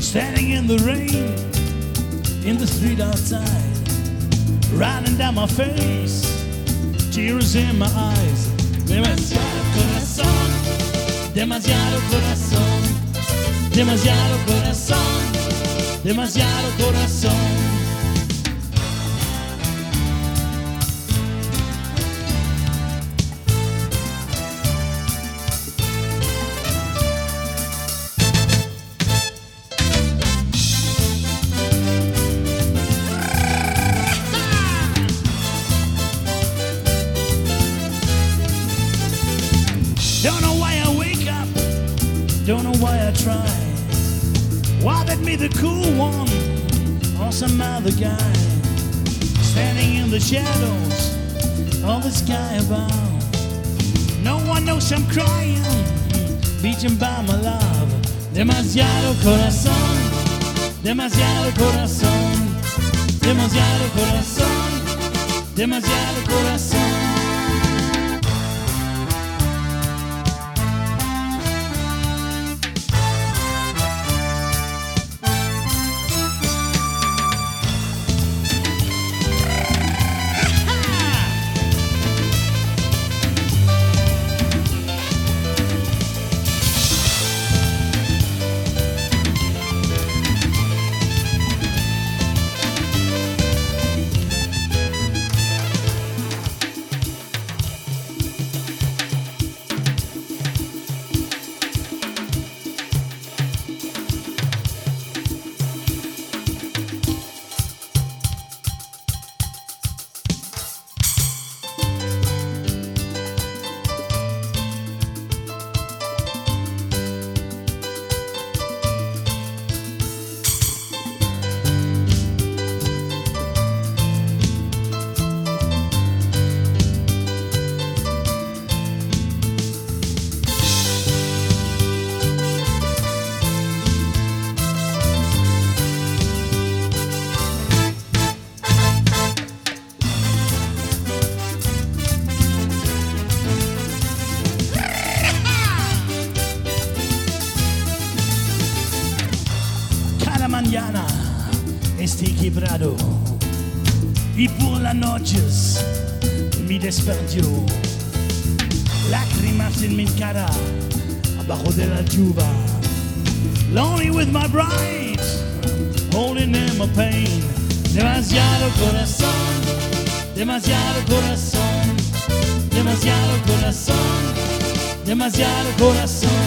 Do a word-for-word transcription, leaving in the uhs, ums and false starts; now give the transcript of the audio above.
Standing in the rain, in the street outside, running down my face, tears in my eyes. Demasiado corazón, demasiado corazón, demasiado corazón, demasiado corazón. Don't know why I wake up, don't know why I try. Why that me the cool one or some other guy standing in the shadows of the sky above. No one knows I'm crying, beaten by my love. Demasiado corazón, demasiado corazón, demasiado corazón, demasiado corazón. Mañana estoy quebrado y por las noches me desperto, lágrimas en mi cara abajo de la lluvia, lonely with my bride holding in my pain. Demasiado corazón, demasiado corazón, demasiado corazón, demasiado corazón.